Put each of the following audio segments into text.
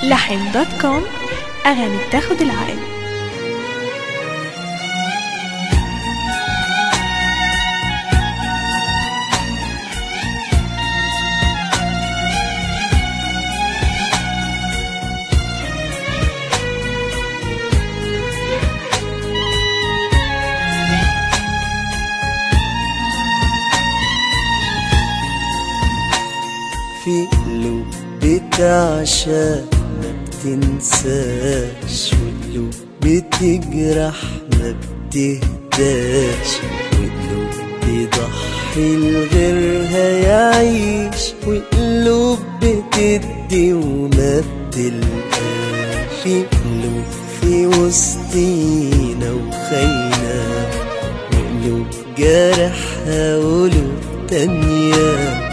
لحن.com. أغاني بتاخد العقل. في قلوب بتعشق ما بتنساش، وقلوب بتجرح ما بتهداش، وقلوب بيضحي لغيرها يعيش، وقلوب بتدي وما بتلقاش. في قلوب في وسطينا وخاينة، وقلوب جارحها قلوب تانية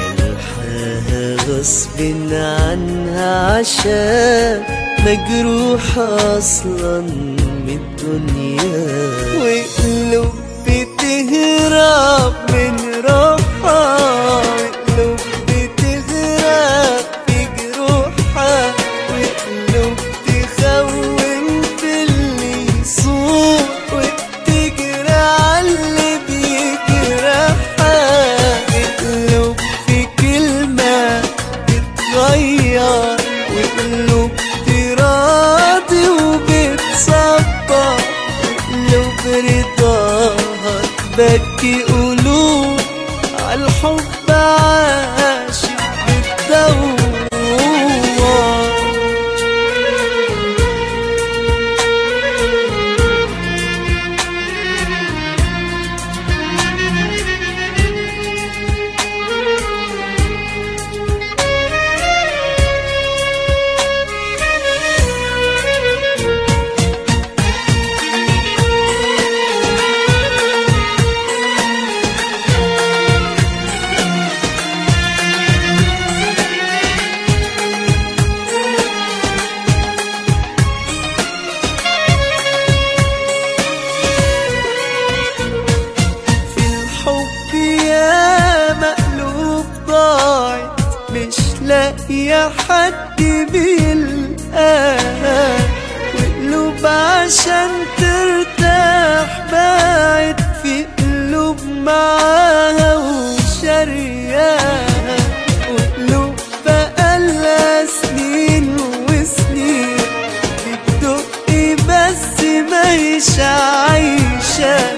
غصب عنها عشان مجروحة أصلا من الدنيا، وقلوب بتهرب من روحها، وقلوب بتغرق في جروحها، وقلوب تخون في اللي يصور، وبتجري عاللي بيجرحها. وقلوب في كلمة بتغير، وقلوب تراضي وبتصبر، وقلوب رضاها تبكي قلوب عالحب عاشق بتدور. مش لاقية حد بيلقاها، وقلوب عشان ترتاح باعت، في قلوب معاها وشارياها، وقلوب بقالها سنين وسنين بتدق بس ماهيش عايشة.